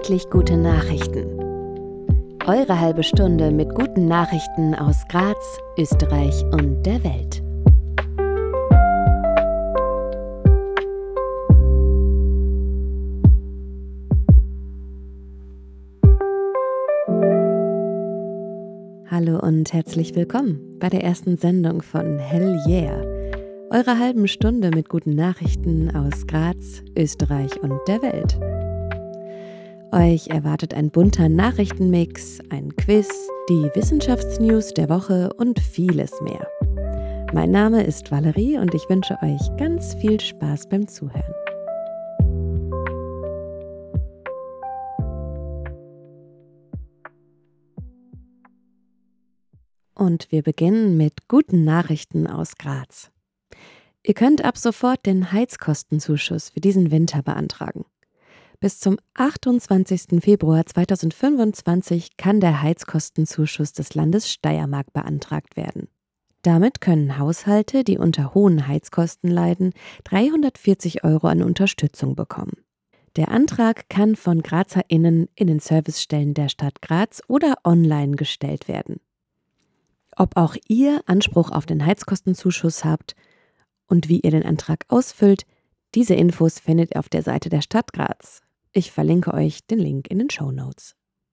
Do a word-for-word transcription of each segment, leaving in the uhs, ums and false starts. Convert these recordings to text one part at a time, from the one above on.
Endlich gute Nachrichten. Eure halbe Stunde mit guten Nachrichten aus Graz, Österreich und der Welt. Hallo und herzlich willkommen bei der ersten Sendung von Hell Yeah, eurer halben Stunde mit guten Nachrichten aus Graz, Österreich und der Welt. Euch erwartet ein bunter Nachrichtenmix, ein Quiz, die Wissenschaftsnews der Woche und vieles mehr. Mein Name ist Valerie und ich wünsche euch ganz viel Spaß beim Zuhören. Und wir beginnen mit guten Nachrichten aus Graz. Ihr könnt ab sofort den Heizkostenzuschuss für diesen Winter beantragen. Bis zum achtundzwanzigsten Februar zweitausendfünfundzwanzig kann der Heizkostenzuschuss des Landes Steiermark beantragt werden. Damit können Haushalte, die unter hohen Heizkosten leiden, dreihundertvierzig Euro an Unterstützung bekommen. Der Antrag kann von GrazerInnen in den Servicestellen der Stadt Graz oder online gestellt werden. Ob auch ihr Anspruch auf den Heizkostenzuschuss habt und wie ihr den Antrag ausfüllt, diese Infos findet ihr auf der Seite der Stadt Graz. Ich verlinke euch den Link in den Shownotes.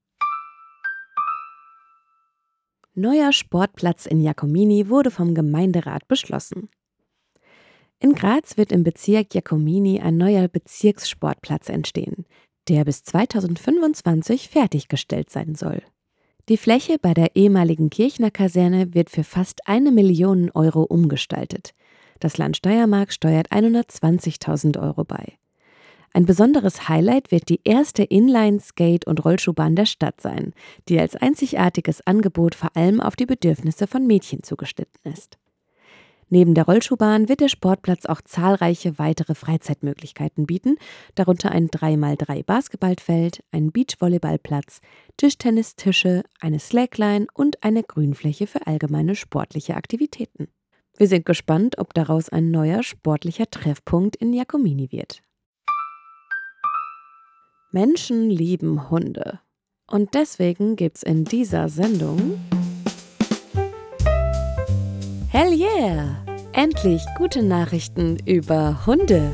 Neuer Sportplatz in Jakomini wurde vom Gemeinderat beschlossen. In Graz wird im Bezirk Jakomini ein neuer Bezirkssportplatz entstehen, der bis zweitausendfünfundzwanzig fertiggestellt sein soll. Die Fläche bei der ehemaligen Kirchner Kaserne wird für fast eine Million Euro umgestaltet. Das Land Steiermark steuert hundertzwanzigtausend Euro bei. Ein besonderes Highlight wird die erste Inline-, Skate- und Rollschuhbahn der Stadt sein, die als einzigartiges Angebot vor allem auf die Bedürfnisse von Mädchen zugeschnitten ist. Neben der Rollschuhbahn wird der Sportplatz auch zahlreiche weitere Freizeitmöglichkeiten bieten, darunter ein drei mal drei Basketballfeld, einen Beachvolleyballplatz, Tischtennistische, eine Slackline und eine Grünfläche für allgemeine sportliche Aktivitäten. Wir sind gespannt, ob daraus ein neuer sportlicher Treffpunkt in Jakomini wird. Menschen lieben Hunde. Und deswegen gibt's in dieser Sendung Hell yeah! Endlich gute Nachrichten über Hunde.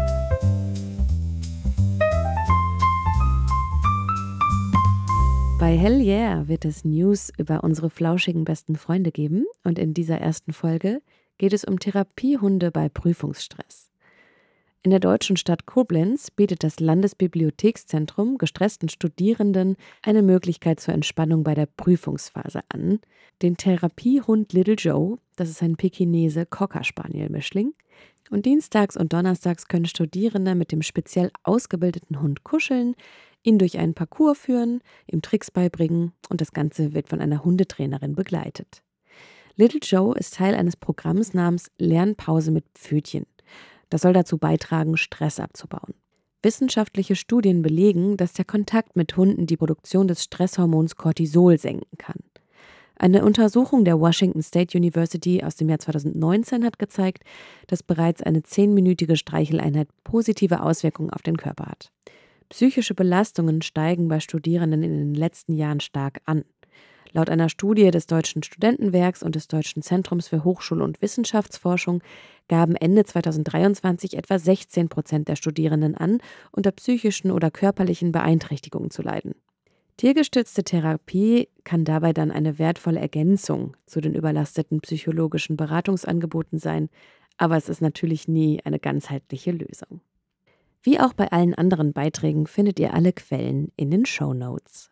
Bei Hell yeah wird es News über unsere flauschigen besten Freunde geben und in dieser ersten Folge geht es um Therapiehunde bei Prüfungsstress. In der deutschen Stadt Koblenz bietet das Landesbibliothekszentrum gestressten Studierenden eine Möglichkeit zur Entspannung bei der Prüfungsphase an, den Therapiehund Little Joe, das ist ein Pekinese Cocker-Spaniel-Mischling, und dienstags und donnerstags können Studierende mit dem speziell ausgebildeten Hund kuscheln, ihn durch einen Parcours führen, ihm Tricks beibringen und das Ganze wird von einer Hundetrainerin begleitet. Little Joe ist Teil eines Programms namens Lernpause mit Pfötchen. Das soll dazu beitragen, Stress abzubauen. Wissenschaftliche Studien belegen, dass der Kontakt mit Hunden die Produktion des Stresshormons Cortisol senken kann. Eine Untersuchung der Washington State University aus dem Jahr zweitausendneunzehn hat gezeigt, dass bereits eine zehnminütige Streicheleinheit positive Auswirkungen auf den Körper hat. Psychische Belastungen steigen bei Studierenden in den letzten Jahren stark an. Laut einer Studie des Deutschen Studentenwerks und des Deutschen Zentrums für Hochschul- und Wissenschaftsforschung gaben Ende zweitausenddreiundzwanzig etwa sechzehn Prozent der Studierenden an, unter psychischen oder körperlichen Beeinträchtigungen zu leiden. Tiergestützte Therapie kann dabei dann eine wertvolle Ergänzung zu den überlasteten psychologischen Beratungsangeboten sein, aber es ist natürlich nie eine ganzheitliche Lösung. Wie auch bei allen anderen Beiträgen findet ihr alle Quellen in den Shownotes.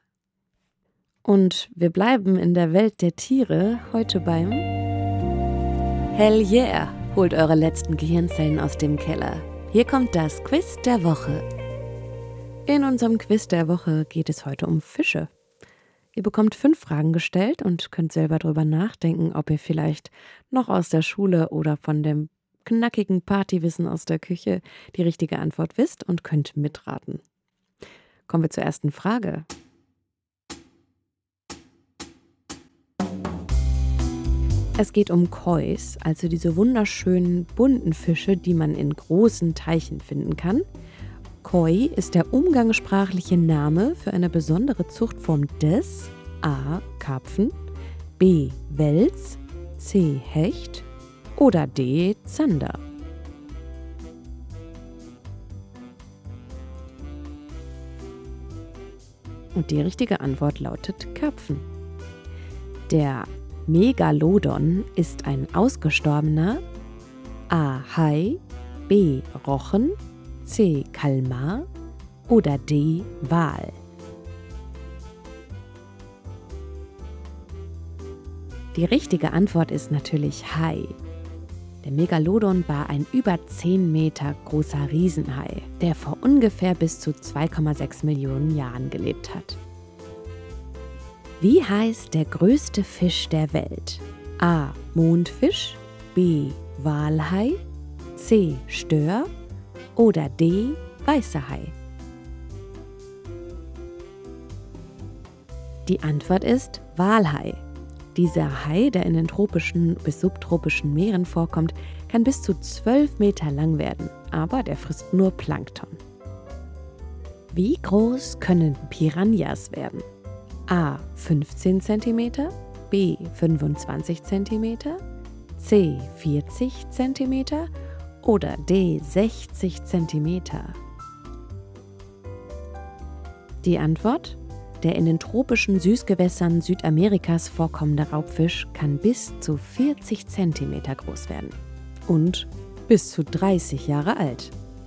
Und wir bleiben in der Welt der Tiere heute beim Hell yeah! Holt eure letzten Gehirnzellen aus dem Keller. Hier kommt das Quiz der Woche. In unserem Quiz der Woche geht es heute um Fische. Ihr bekommt fünf Fragen gestellt und könnt selber darüber nachdenken, ob ihr vielleicht noch aus der Schule oder von dem knackigen Partywissen aus der Küche die richtige Antwort wisst und könnt mitraten. Kommen wir zur ersten Frage. Es geht um Kois, also diese wunderschönen bunten Fische, die man in großen Teichen finden kann. Koi ist der umgangssprachliche Name für eine besondere Zuchtform des a. Karpfen, b. Wels, c. Hecht oder d. Zander. Und die richtige Antwort lautet Karpfen. Der Megalodon ist ein ausgestorbener a. Hai, b. Rochen, c. Kalmar oder d. Wal. Die richtige Antwort ist natürlich Hai. Der Megalodon war ein über zehn Meter großer Riesenhai, der vor ungefähr bis zu zwei Komma sechs Millionen Jahren gelebt hat. Wie heißt der größte Fisch der Welt? A. Mondfisch, b. Walhai, c. Stör oder d. Weißer Hai? Die Antwort ist Walhai. Dieser Hai, der in den tropischen bis subtropischen Meeren vorkommt, kann bis zu zwölf Meter lang werden, aber der frisst nur Plankton. Wie groß können Piranhas werden? A. fünfzehn Zentimeter, b. fünfundzwanzig Zentimeter, c. vierzig Zentimeter oder d. sechzig Zentimeter? Die Antwort? Der in den tropischen Süßgewässern Südamerikas vorkommende Raubfisch kann bis zu vierzig Zentimeter groß werden und bis zu dreißig Jahre alt.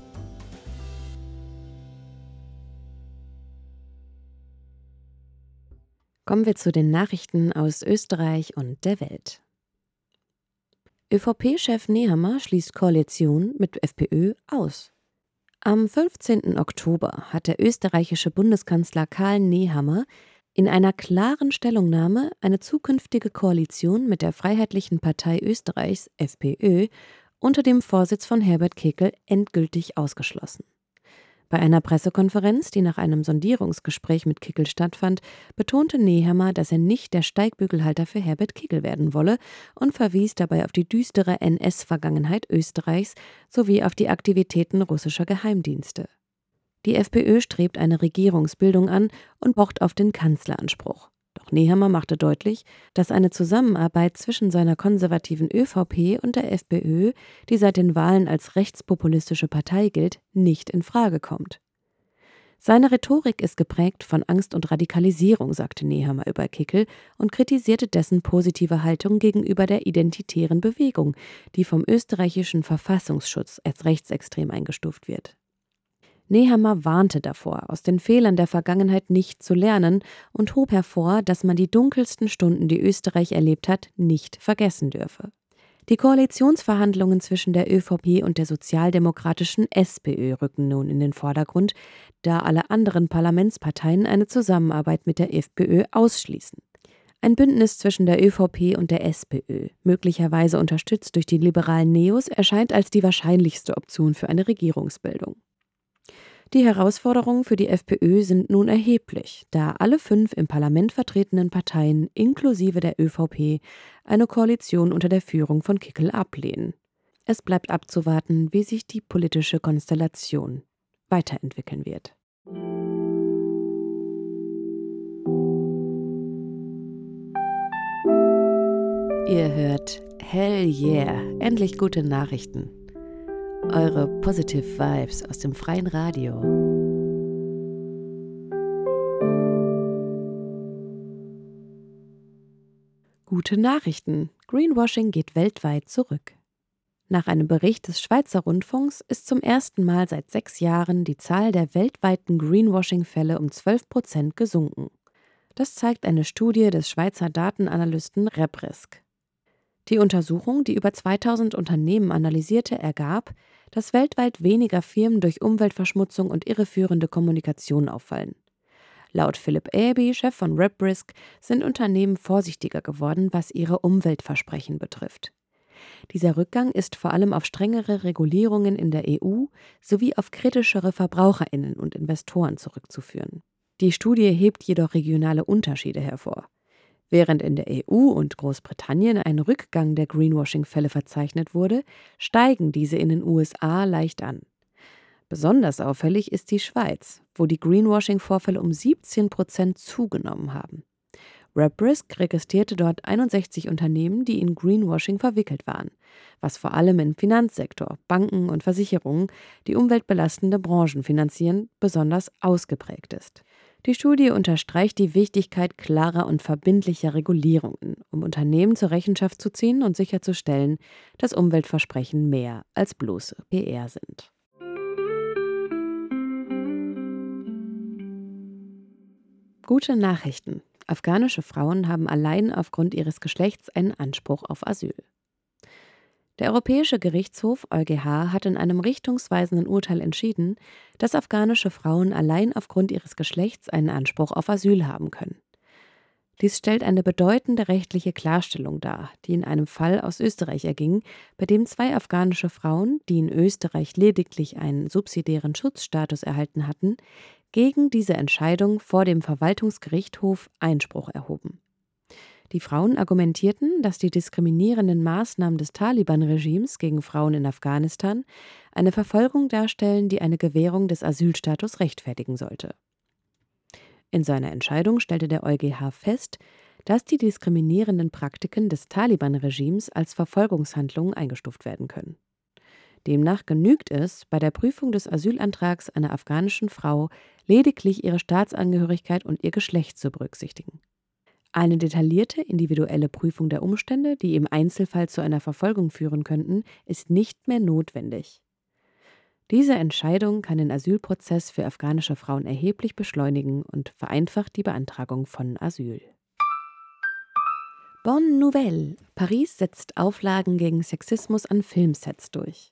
Kommen wir zu den Nachrichten aus Österreich und der Welt. ÖVP-Chef Nehammer schließt Koalition mit FPÖ aus. Am fünfzehnten Oktober hat der österreichische Bundeskanzler Karl Nehammer in einer klaren Stellungnahme eine zukünftige Koalition mit der Freiheitlichen Partei Österreichs, FPÖ, unter dem Vorsitz von Herbert Kickl endgültig ausgeschlossen. Bei einer Pressekonferenz, die nach einem Sondierungsgespräch mit Kickl stattfand, betonte Nehammer, dass er nicht der Steigbügelhalter für Herbert Kickl werden wolle und verwies dabei auf die düstere N S-Vergangenheit Österreichs sowie auf die Aktivitäten russischer Geheimdienste. Die FPÖ strebt eine Regierungsbildung an und pocht auf den Kanzleranspruch. Doch Nehammer machte deutlich, dass eine Zusammenarbeit zwischen seiner konservativen ÖVP und der FPÖ, die seit den Wahlen als rechtspopulistische Partei gilt, nicht in Frage kommt. Seine Rhetorik ist geprägt von Angst und Radikalisierung, sagte Nehammer über Kickl und kritisierte dessen positive Haltung gegenüber der identitären Bewegung, die vom österreichischen Verfassungsschutz als rechtsextrem eingestuft wird. Nehammer warnte davor, aus den Fehlern der Vergangenheit nicht zu lernen und hob hervor, dass man die dunkelsten Stunden, die Österreich erlebt hat, nicht vergessen dürfe. Die Koalitionsverhandlungen zwischen der ÖVP und der sozialdemokratischen SPÖ rücken nun in den Vordergrund, da alle anderen Parlamentsparteien eine Zusammenarbeit mit der FPÖ ausschließen. Ein Bündnis zwischen der ÖVP und der SPÖ, möglicherweise unterstützt durch die liberalen Neos, erscheint als die wahrscheinlichste Option für eine Regierungsbildung. Die Herausforderungen für die FPÖ sind nun erheblich, da alle fünf im Parlament vertretenen Parteien inklusive der ÖVP eine Koalition unter der Führung von Kickl ablehnen. Es bleibt abzuwarten, wie sich die politische Konstellation weiterentwickeln wird. Ihr hört Hell yeah, endlich gute Nachrichten. Eure Positive Vibes aus dem freien Radio. Gute Nachrichten. Greenwashing geht weltweit zurück. Nach einem Bericht des Schweizer Rundfunks ist zum ersten Mal seit sechs Jahren die Zahl der weltweiten Greenwashing-Fälle um zwölf Prozent gesunken. Das zeigt eine Studie des Schweizer Datenanalysten RepRisk. Die Untersuchung, die über zweitausend Unternehmen analysierte, ergab, dass weltweit weniger Firmen durch Umweltverschmutzung und irreführende Kommunikation auffallen. Laut Philip Airby, Chef von RepRisk, sind Unternehmen vorsichtiger geworden, was ihre Umweltversprechen betrifft. Dieser Rückgang ist vor allem auf strengere Regulierungen in der E U sowie auf kritischere VerbraucherInnen und Investoren zurückzuführen. Die Studie hebt jedoch regionale Unterschiede hervor. Während in der E U und Großbritannien ein Rückgang der Greenwashing-Fälle verzeichnet wurde, steigen diese in den U S A leicht an. Besonders auffällig ist die Schweiz, wo die Greenwashing-Vorfälle um siebzehn Prozent zugenommen haben. RepRisk registrierte dort einundsechzig Unternehmen, die in Greenwashing verwickelt waren, was vor allem im Finanzsektor, Banken und Versicherungen, die umweltbelastende Branchen finanzieren, besonders ausgeprägt ist. Die Studie unterstreicht die Wichtigkeit klarer und verbindlicher Regulierungen, um Unternehmen zur Rechenschaft zu ziehen und sicherzustellen, dass Umweltversprechen mehr als bloße P R sind. Gute Nachrichten. Afghanische Frauen haben allein aufgrund ihres Geschlechts einen Anspruch auf Asyl. Der Europäische Gerichtshof E u G H hat in einem richtungsweisenden Urteil entschieden, dass afghanische Frauen allein aufgrund ihres Geschlechts einen Anspruch auf Asyl haben können. Dies stellt eine bedeutende rechtliche Klarstellung dar, die in einem Fall aus Österreich erging, bei dem zwei afghanische Frauen, die in Österreich lediglich einen subsidiären Schutzstatus erhalten hatten, gegen diese Entscheidung vor dem Verwaltungsgerichtshof Einspruch erhoben. Die Frauen argumentierten, dass die diskriminierenden Maßnahmen des Taliban-Regimes gegen Frauen in Afghanistan eine Verfolgung darstellen, die eine Gewährung des Asylstatus rechtfertigen sollte. In seiner Entscheidung stellte der E u G H fest, dass die diskriminierenden Praktiken des Taliban-Regimes als Verfolgungshandlungen eingestuft werden können. Demnach genügt es, bei der Prüfung des Asylantrags einer afghanischen Frau lediglich ihre Staatsangehörigkeit und ihr Geschlecht zu berücksichtigen. Eine detaillierte individuelle Prüfung der Umstände, die im Einzelfall zu einer Verfolgung führen könnten, ist nicht mehr notwendig. Diese Entscheidung kann den Asylprozess für afghanische Frauen erheblich beschleunigen und vereinfacht die Beantragung von Asyl. Bonne Nouvelle: Paris setzt Auflagen gegen Sexismus an Filmsets durch.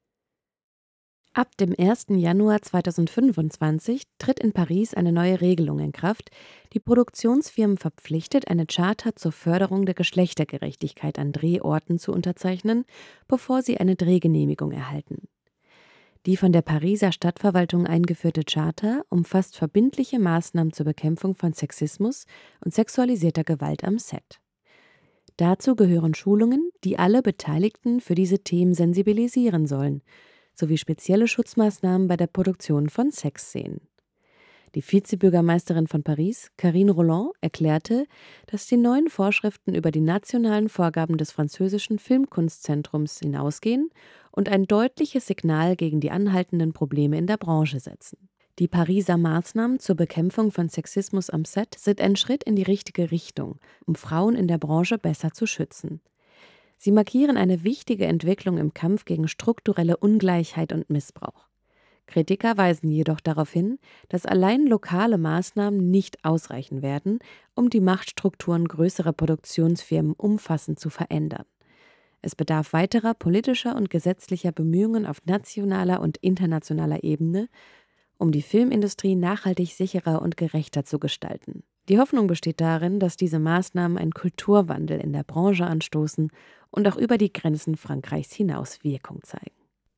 Ab dem ersten Januar zweitausendfünfundzwanzig tritt in Paris eine neue Regelung in Kraft, die Produktionsfirmen verpflichtet, eine Charta zur Förderung der Geschlechtergerechtigkeit an Drehorten zu unterzeichnen, bevor sie eine Drehgenehmigung erhalten. Die von der Pariser Stadtverwaltung eingeführte Charta umfasst verbindliche Maßnahmen zur Bekämpfung von Sexismus und sexualisierter Gewalt am Set. Dazu gehören Schulungen, die alle Beteiligten für diese Themen sensibilisieren sollen, sowie spezielle Schutzmaßnahmen bei der Produktion von Sexszenen. Die Vizebürgermeisterin von Paris, Karine Roland, erklärte, dass die neuen Vorschriften über die nationalen Vorgaben des französischen Filmkunstzentrums hinausgehen und ein deutliches Signal gegen die anhaltenden Probleme in der Branche setzen. Die Pariser Maßnahmen zur Bekämpfung von Sexismus am Set sind ein Schritt in die richtige Richtung, um Frauen in der Branche besser zu schützen. Sie markieren eine wichtige Entwicklung im Kampf gegen strukturelle Ungleichheit und Missbrauch. Kritiker weisen jedoch darauf hin, dass allein lokale Maßnahmen nicht ausreichen werden, um die Machtstrukturen größerer Produktionsfirmen umfassend zu verändern. Es bedarf weiterer politischer und gesetzlicher Bemühungen auf nationaler und internationaler Ebene, um die Filmindustrie nachhaltig sicherer und gerechter zu gestalten. Die Hoffnung besteht darin, dass diese Maßnahmen einen Kulturwandel in der Branche anstoßen und auch über die Grenzen Frankreichs hinaus Wirkung zeigen.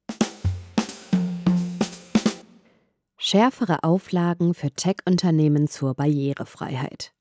Schärfere Auflagen für Tech-Unternehmen zur Barrierefreiheit.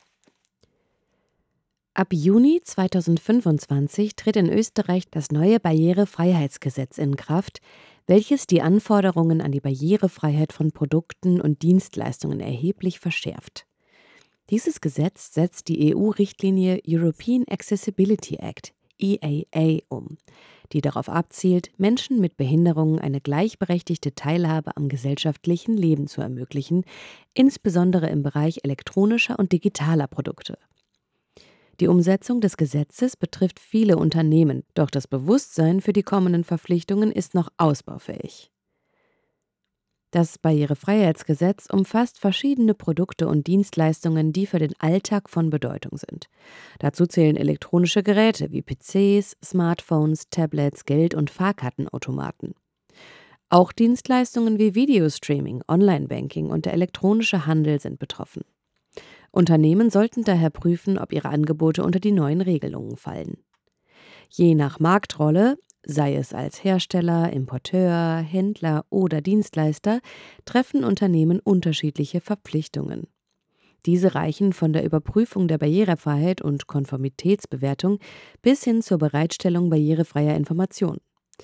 Ab Juni zweitausendfünfundzwanzig tritt in Österreich das neue Barrierefreiheitsgesetz in Kraft, welches die Anforderungen an die Barrierefreiheit von Produkten und Dienstleistungen erheblich verschärft. Dieses Gesetz setzt die E U-Richtlinie European Accessibility Act E A A um, die darauf abzielt, Menschen mit Behinderungen eine gleichberechtigte Teilhabe am gesellschaftlichen Leben zu ermöglichen, insbesondere im Bereich elektronischer und digitaler Produkte. Die Umsetzung des Gesetzes betrifft viele Unternehmen, doch das Bewusstsein für die kommenden Verpflichtungen ist noch ausbaufähig. Das Barrierefreiheitsgesetz umfasst verschiedene Produkte und Dienstleistungen, die für den Alltag von Bedeutung sind. Dazu zählen elektronische Geräte wie P Cs, Smartphones, Tablets, Geld- und Fahrkartenautomaten. Auch Dienstleistungen wie Videostreaming, Online-Banking und der elektronische Handel sind betroffen. Unternehmen sollten daher prüfen, ob ihre Angebote unter die neuen Regelungen fallen. Je nach Marktrolle, sei es als Hersteller, Importeur, Händler oder Dienstleister, treffen Unternehmen unterschiedliche Verpflichtungen. Diese reichen von der Überprüfung der Barrierefreiheit und Konformitätsbewertung bis hin zur Bereitstellung barrierefreier Informationen.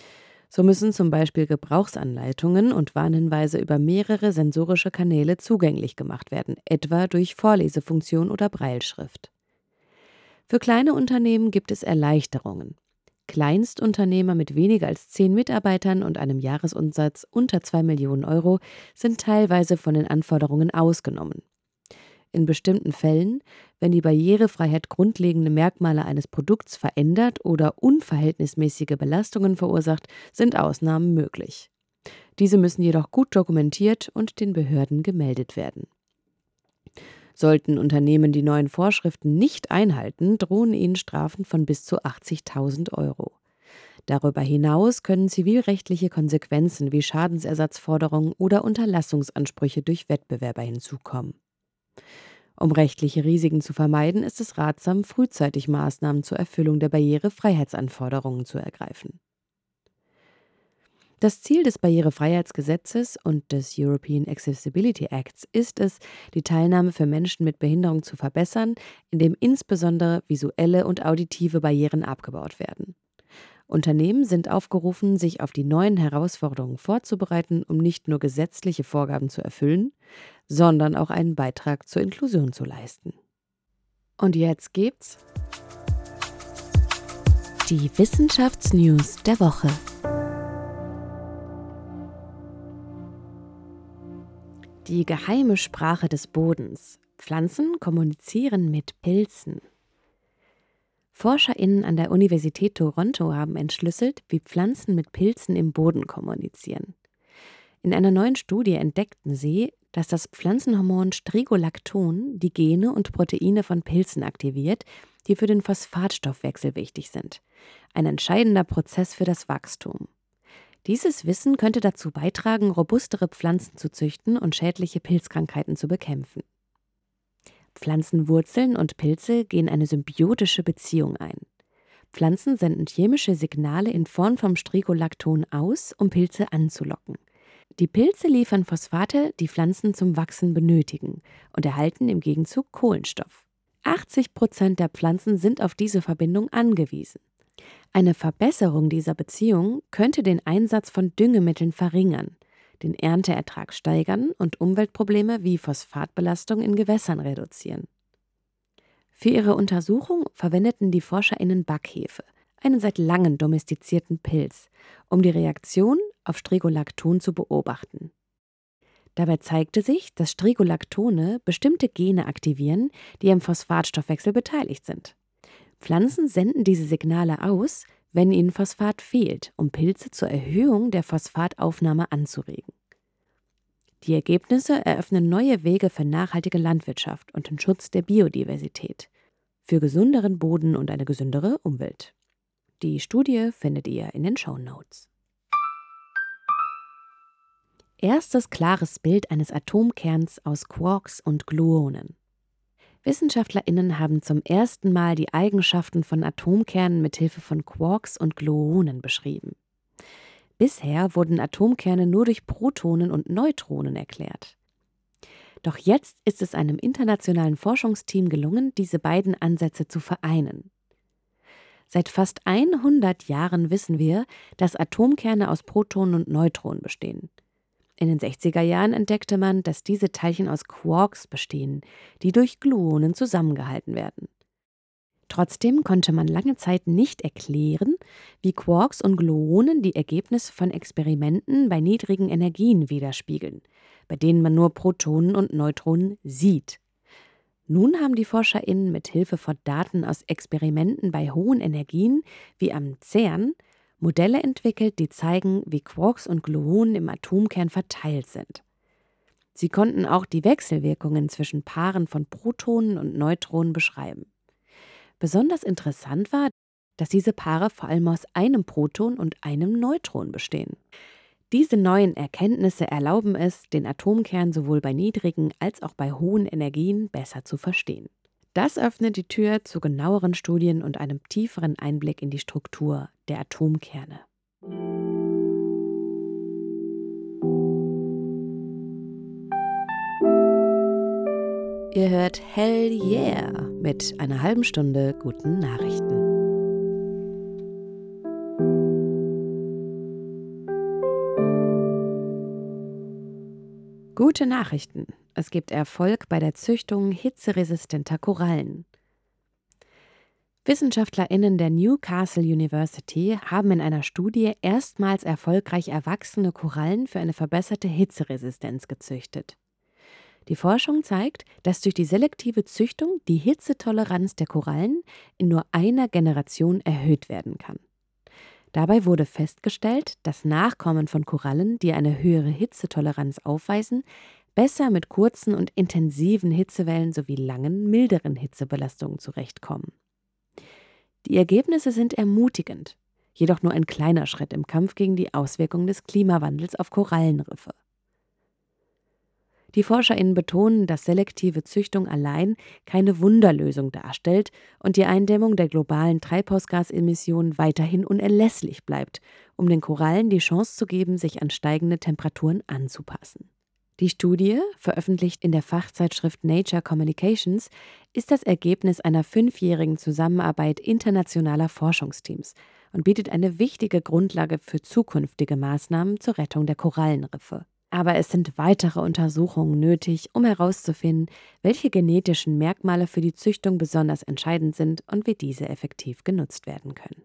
So müssen zum Beispiel Gebrauchsanleitungen und Warnhinweise über mehrere sensorische Kanäle zugänglich gemacht werden, etwa durch Vorlesefunktion oder Brailleschrift. Für kleine Unternehmen gibt es Erleichterungen. Kleinstunternehmer mit weniger als zehn Mitarbeitern und einem Jahresumsatz unter zwei Millionen Euro sind teilweise von den Anforderungen ausgenommen. In bestimmten Fällen, wenn die Barrierefreiheit grundlegende Merkmale eines Produkts verändert oder unverhältnismäßige Belastungen verursacht, sind Ausnahmen möglich. Diese müssen jedoch gut dokumentiert und den Behörden gemeldet werden. Sollten Unternehmen die neuen Vorschriften nicht einhalten, drohen ihnen Strafen von bis zu achtzigtausend Euro. Darüber hinaus können zivilrechtliche Konsequenzen wie Schadensersatzforderungen oder Unterlassungsansprüche durch Wettbewerber hinzukommen. Um rechtliche Risiken zu vermeiden, ist es ratsam, frühzeitig Maßnahmen zur Erfüllung der Barrierefreiheitsanforderungen zu ergreifen. Das Ziel des Barrierefreiheitsgesetzes und des European Accessibility Acts ist es, die Teilnahme für Menschen mit Behinderung zu verbessern, indem insbesondere visuelle und auditive Barrieren abgebaut werden. Unternehmen sind aufgerufen, sich auf die neuen Herausforderungen vorzubereiten, um nicht nur gesetzliche Vorgaben zu erfüllen, sondern auch einen Beitrag zur Inklusion zu leisten. Und jetzt gibt's die Wissenschaftsnews der Woche. Die geheime Sprache des Bodens. Pflanzen kommunizieren mit Pilzen. ForscherInnen an der Universität Toronto haben entschlüsselt, wie Pflanzen mit Pilzen im Boden kommunizieren. In einer neuen Studie entdeckten sie, dass das Pflanzenhormon Strigolacton die Gene und Proteine von Pilzen aktiviert, die für den Phosphatstoffwechsel wichtig sind. Ein entscheidender Prozess für das Wachstum. Dieses Wissen könnte dazu beitragen, robustere Pflanzen zu züchten und schädliche Pilzkrankheiten zu bekämpfen. Pflanzenwurzeln und Pilze gehen eine symbiotische Beziehung ein. Pflanzen senden chemische Signale in Form von Strigolacton aus, um Pilze anzulocken. Die Pilze liefern Phosphate, die Pflanzen zum Wachsen benötigen, und erhalten im Gegenzug Kohlenstoff. achtzig Prozent der Pflanzen sind auf diese Verbindung angewiesen. Eine Verbesserung dieser Beziehung könnte den Einsatz von Düngemitteln verringern, den Ernteertrag steigern und Umweltprobleme wie Phosphatbelastung in Gewässern reduzieren. Für ihre Untersuchung verwendeten die ForscherInnen Backhefe, einen seit langem domestizierten Pilz, um die Reaktion auf Strigolacton zu beobachten. Dabei zeigte sich, dass Strigolactone bestimmte Gene aktivieren, die am Phosphatstoffwechsel beteiligt sind. Pflanzen senden diese Signale aus, wenn ihnen Phosphat fehlt, um Pilze zur Erhöhung der Phosphataufnahme anzuregen. Die Ergebnisse eröffnen neue Wege für nachhaltige Landwirtschaft und den Schutz der Biodiversität, für gesünderen Boden und eine gesündere Umwelt. Die Studie findet ihr in den Shownotes. Erstes klares Bild eines Atomkerns aus Quarks und Gluonen. WissenschaftlerInnen haben zum ersten Mal die Eigenschaften von Atomkernen mit Hilfe von Quarks und Gluonen beschrieben. Bisher wurden Atomkerne nur durch Protonen und Neutronen erklärt. Doch jetzt ist es einem internationalen Forschungsteam gelungen, diese beiden Ansätze zu vereinen. Seit fast hundert Jahren wissen wir, dass Atomkerne aus Protonen und Neutronen bestehen. In den sechziger Jahren entdeckte man, dass diese Teilchen aus Quarks bestehen, die durch Gluonen zusammengehalten werden. Trotzdem konnte man lange Zeit nicht erklären, wie Quarks und Gluonen die Ergebnisse von Experimenten bei niedrigen Energien widerspiegeln, bei denen man nur Protonen und Neutronen sieht. Nun haben die ForscherInnen mit Hilfe von Daten aus Experimenten bei hohen Energien, wie am CERN, Modelle entwickelt, die zeigen, wie Quarks und Gluonen im Atomkern verteilt sind. Sie konnten auch die Wechselwirkungen zwischen Paaren von Protonen und Neutronen beschreiben. Besonders interessant war, dass diese Paare vor allem aus einem Proton und einem Neutron bestehen. Diese neuen Erkenntnisse erlauben es, den Atomkern sowohl bei niedrigen als auch bei hohen Energien besser zu verstehen. Das öffnet die Tür zu genaueren Studien und einem tieferen Einblick in die Struktur der Atomkerne. Ihr hört Hell Yeah mit einer halben Stunde guten Nachrichten. Gute Nachrichten. Es gibt Erfolg bei der Züchtung hitzeresistenter Korallen. WissenschaftlerInnen der Newcastle University haben in einer Studie erstmals erfolgreich erwachsene Korallen für eine verbesserte Hitzeresistenz gezüchtet. Die Forschung zeigt, dass durch die selektive Züchtung die Hitzetoleranz der Korallen in nur einer Generation erhöht werden kann. Dabei wurde festgestellt, dass Nachkommen von Korallen, die eine höhere Hitzetoleranz aufweisen, besser mit kurzen und intensiven Hitzewellen sowie langen, milderen Hitzebelastungen zurechtkommen. Die Ergebnisse sind ermutigend, jedoch nur ein kleiner Schritt im Kampf gegen die Auswirkungen des Klimawandels auf Korallenriffe. Die ForscherInnen betonen, dass selektive Züchtung allein keine Wunderlösung darstellt und die Eindämmung der globalen Treibhausgasemissionen weiterhin unerlässlich bleibt, um den Korallen die Chance zu geben, sich an steigende Temperaturen anzupassen. Die Studie, veröffentlicht in der Fachzeitschrift Nature Communications, ist das Ergebnis einer fünfjährigen Zusammenarbeit internationaler Forschungsteams und bietet eine wichtige Grundlage für zukünftige Maßnahmen zur Rettung der Korallenriffe. Aber es sind weitere Untersuchungen nötig, um herauszufinden, welche genetischen Merkmale für die Züchtung besonders entscheidend sind und wie diese effektiv genutzt werden können.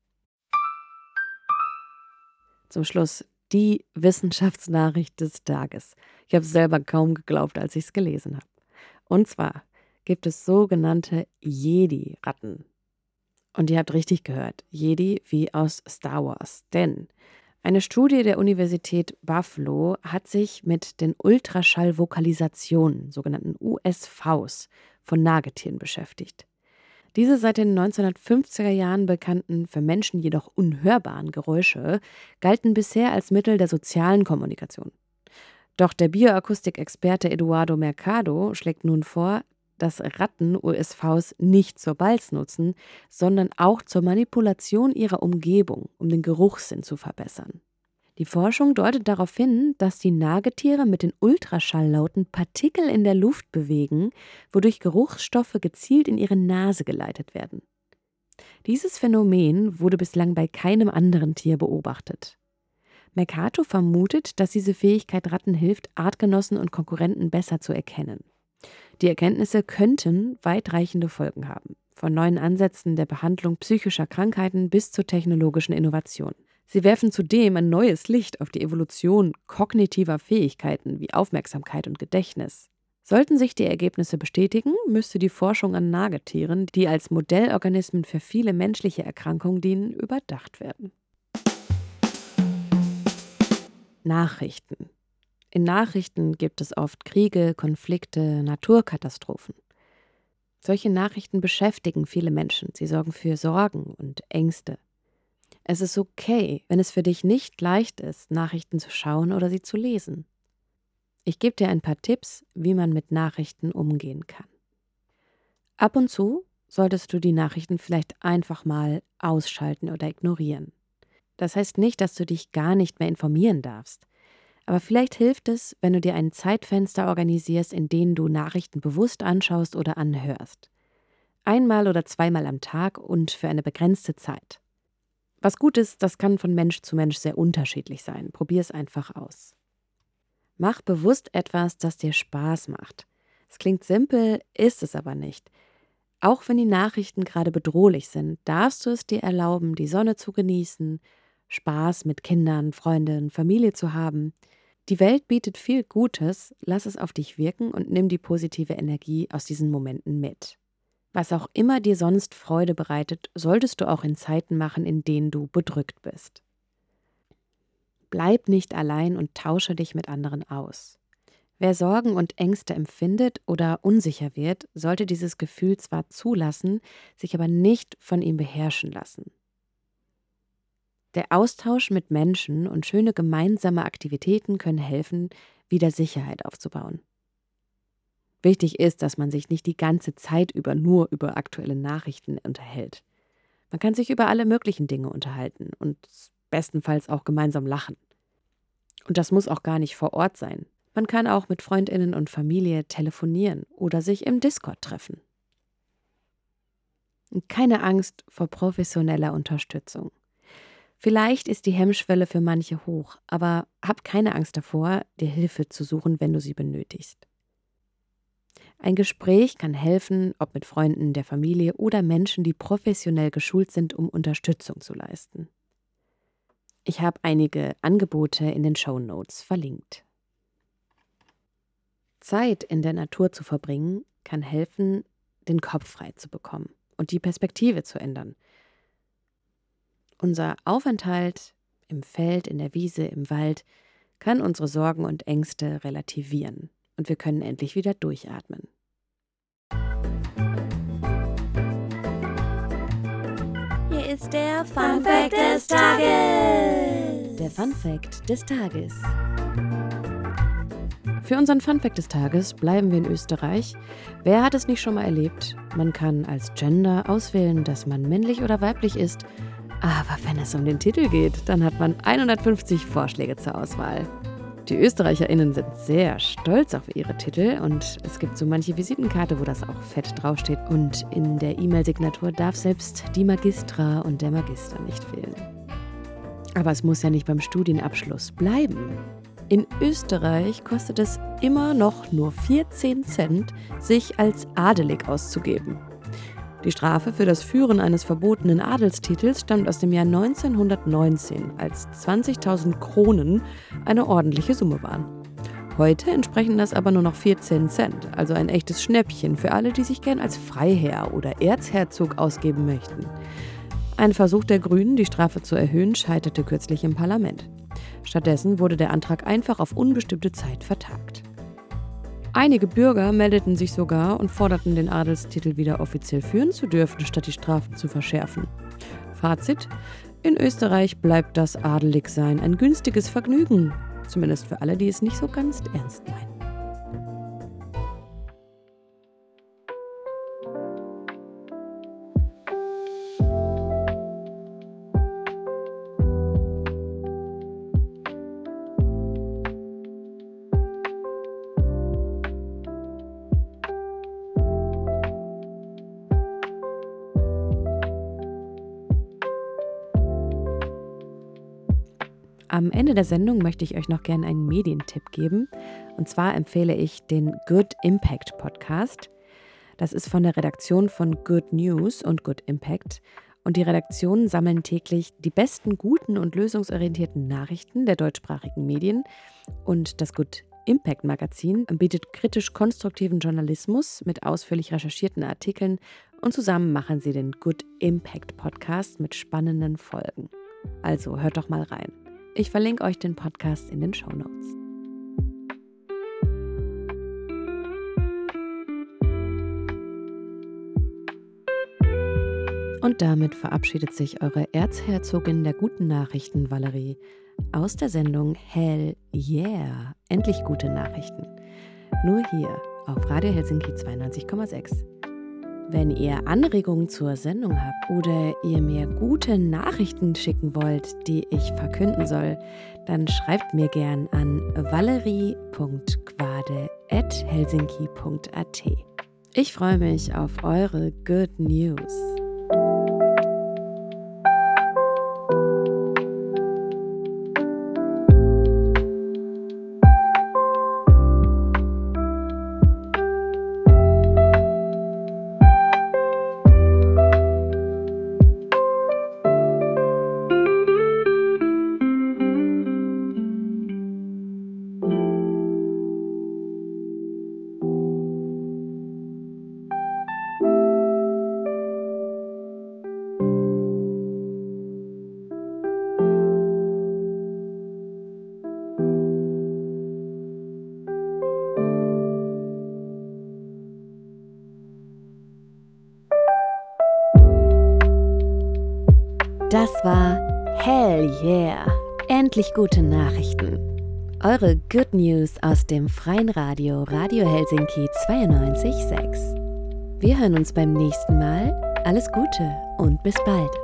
Zum Schluss die Wissenschaftsnachricht des Tages. Ich habe es selber kaum geglaubt, als ich es gelesen habe. Und zwar gibt es sogenannte Jedi-Ratten. Und ihr habt richtig gehört, Jedi wie aus Star Wars. Denn eine Studie der Universität Buffalo hat sich mit den Ultraschallvokalisationen, sogenannten U S Vs, von Nagetieren beschäftigt. Diese seit den neunzehnhundertfünfziger Jahren bekannten, für Menschen jedoch unhörbaren Geräusche galten bisher als Mittel der sozialen Kommunikation. Doch der Bioakustikexperte Eduardo Mercado schlägt nun vor, dass Ratten U S Vs nicht zur Balz nutzen, sondern auch zur Manipulation ihrer Umgebung, um den Geruchssinn zu verbessern. Die Forschung deutet darauf hin, dass die Nagetiere mit den Ultraschalllauten Partikel in der Luft bewegen, wodurch Geruchsstoffe gezielt in ihre Nase geleitet werden. Dieses Phänomen wurde bislang bei keinem anderen Tier beobachtet. Mercato vermutet, dass diese Fähigkeit Ratten hilft, Artgenossen und Konkurrenten besser zu erkennen. Die Erkenntnisse könnten weitreichende Folgen haben, von neuen Ansätzen der Behandlung psychischer Krankheiten bis zur technologischen Innovation. Sie werfen zudem ein neues Licht auf die Evolution kognitiver Fähigkeiten wie Aufmerksamkeit und Gedächtnis. Sollten sich die Ergebnisse bestätigen, müsste die Forschung an Nagetieren, die als Modellorganismen für viele menschliche Erkrankungen dienen, überdacht werden. Nachrichten. In Nachrichten gibt es oft Kriege, Konflikte, Naturkatastrophen. Solche Nachrichten beschäftigen viele Menschen. Sie sorgen für Sorgen und Ängste. Es ist okay, wenn es für dich nicht leicht ist, Nachrichten zu schauen oder sie zu lesen. Ich gebe dir ein paar Tipps, wie man mit Nachrichten umgehen kann. Ab und zu solltest du die Nachrichten vielleicht einfach mal ausschalten oder ignorieren. Das heißt nicht, dass du dich gar nicht mehr informieren darfst. Aber vielleicht hilft es, wenn du dir ein Zeitfenster organisierst, in dem du Nachrichten bewusst anschaust oder anhörst. Einmal oder zweimal am Tag und für eine begrenzte Zeit. Was gut ist, das kann von Mensch zu Mensch sehr unterschiedlich sein. Probier es einfach aus. Mach bewusst etwas, das dir Spaß macht. Es klingt simpel, ist es aber nicht. Auch wenn die Nachrichten gerade bedrohlich sind, darfst du es dir erlauben, die Sonne zu genießen, Spaß mit Kindern, Freunden, Familie zu haben. Die Welt bietet viel Gutes, lass es auf dich wirken und nimm die positive Energie aus diesen Momenten mit. Was auch immer dir sonst Freude bereitet, solltest du auch in Zeiten machen, in denen du bedrückt bist. Bleib nicht allein und tausche dich mit anderen aus. Wer Sorgen und Ängste empfindet oder unsicher wird, sollte dieses Gefühl zwar zulassen, sich aber nicht von ihm beherrschen lassen. Der Austausch mit Menschen und schöne gemeinsame Aktivitäten können helfen, wieder Sicherheit aufzubauen. Wichtig ist, dass man sich nicht die ganze Zeit über nur über aktuelle Nachrichten unterhält. Man kann sich über alle möglichen Dinge unterhalten und bestenfalls auch gemeinsam lachen. Und das muss auch gar nicht vor Ort sein. Man kann auch mit FreundInnen und Familie telefonieren oder sich im Discord treffen. Und keine Angst vor professioneller Unterstützung. Vielleicht ist die Hemmschwelle für manche hoch, aber hab keine Angst davor, dir Hilfe zu suchen, wenn du sie benötigst. Ein Gespräch kann helfen, ob mit Freunden, der Familie oder Menschen, die professionell geschult sind, um Unterstützung zu leisten. Ich habe einige Angebote in den Shownotes verlinkt. Zeit in der Natur zu verbringen, kann helfen, den Kopf frei zu bekommen und die Perspektive zu ändern. Unser Aufenthalt im Feld, in der Wiese, im Wald kann unsere Sorgen und Ängste relativieren und wir können endlich wieder durchatmen. Hier ist der Fun Fact des Tages. Der Fun Fact des Tages. Für unseren Fun Fact des Tages bleiben wir in Österreich. Wer hat es nicht schon mal erlebt? Man kann als Gender auswählen, dass man männlich oder weiblich ist. Aber wenn es um den Titel geht, dann hat man hundertfünfzig Vorschläge zur Auswahl. Die ÖsterreicherInnen sind sehr stolz auf ihre Titel und es gibt so manche Visitenkarte, wo das auch fett draufsteht. Und in der E-Mail-Signatur darf selbst die Magistra und der Magister nicht fehlen. Aber es muss ja nicht beim Studienabschluss bleiben. In Österreich kostet es immer noch nur vierzehn Cent, sich als adelig auszugeben. Die Strafe für das Führen eines verbotenen Adelstitels stammt aus dem Jahr neunzehnhundertneunzehn, als zwanzigtausend Kronen eine ordentliche Summe waren. Heute entsprechen das aber nur noch vierzehn Cent, also ein echtes Schnäppchen für alle, die sich gern als Freiherr oder Erzherzog ausgeben möchten. Ein Versuch der Grünen, die Strafe zu erhöhen, scheiterte kürzlich im Parlament. Stattdessen wurde der Antrag einfach auf unbestimmte Zeit vertagt. Einige Bürger meldeten sich sogar und forderten, den Adelstitel wieder offiziell führen zu dürfen, statt die Strafen zu verschärfen. Fazit: In Österreich bleibt das Adeligsein ein günstiges Vergnügen, zumindest für alle, die es nicht so ganz ernst meinen. Am Ende der Sendung möchte ich euch noch gerne einen Medientipp geben. Und zwar empfehle ich den Good Impact Podcast. Das ist von der Redaktion von Good News und Good Impact. Und die Redaktionen sammeln täglich die besten, guten und lösungsorientierten Nachrichten der deutschsprachigen Medien. Und das Good Impact Magazin bietet kritisch-konstruktiven Journalismus mit ausführlich recherchierten Artikeln. Und zusammen machen sie den Good Impact Podcast mit spannenden Folgen. Also hört doch mal rein. Ich verlinke euch den Podcast in den Shownotes. Und damit verabschiedet sich eure Erzherzogin der guten Nachrichten, Valerie, aus der Sendung Hell Yeah! Endlich gute Nachrichten. Nur hier auf Radio Helsinki zweiundneunzig Komma sechs. Wenn ihr Anregungen zur Sendung habt oder ihr mir gute Nachrichten schicken wollt, die ich verkünden soll, dann schreibt mir gern an valerie punkt quade at helsinki punkt at. Ich freue mich auf eure Good News. Das war Hell Yeah! Endlich gute Nachrichten. Eure Good News aus dem freien Radio Radio Helsinki zweiundneunzig Komma sechs. Wir hören uns beim nächsten Mal. Alles Gute und bis bald.